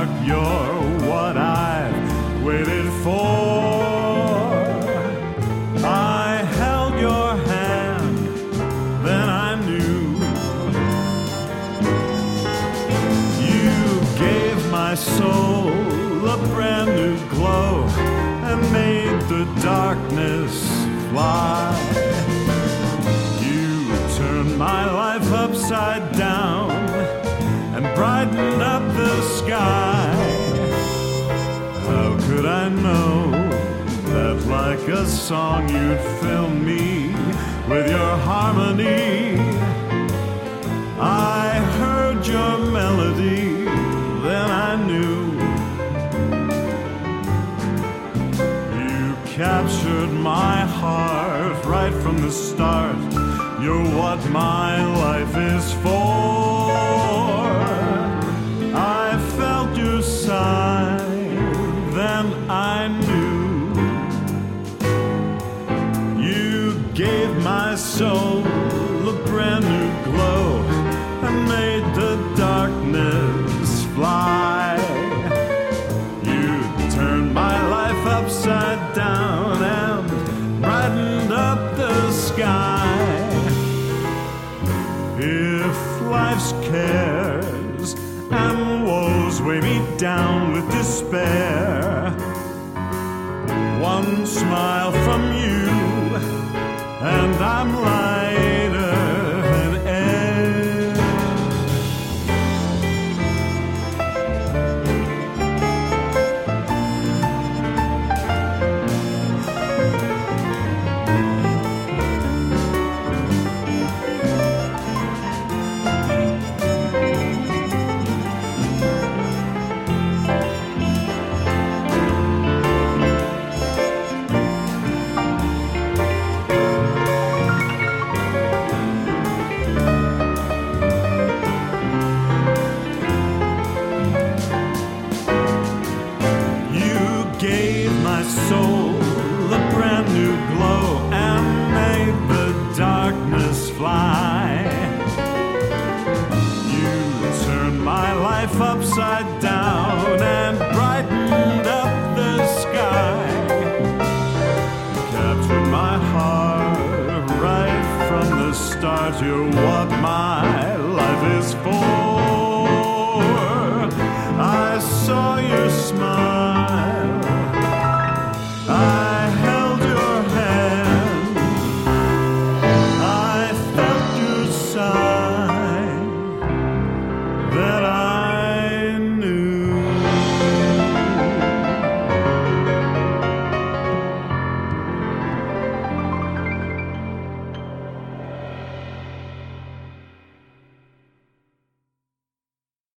dark, you're what I've waited for. I held your hand, then I knew. You gave my soul a brand new glow and made the darkness fly. You turned my life upside down and brightened up the sky. How could I know that like a song you'd fill me with your harmony? I heard your melody, then I knew. You captured my heart right from the start. You're what my life is for. I felt your sigh, then I knew. You gave my soul a brand new glow and made the darkness fly. You turned my life upside down and brightened up the sky. If life's cares and woes weigh me down with despair, one smile from you and I'm lighter than air. Gave my soul a brand new glow and made the darkness fly. You turned my life upside down and brightened up the sky. Captured my heart right from the start. You're what my life is for.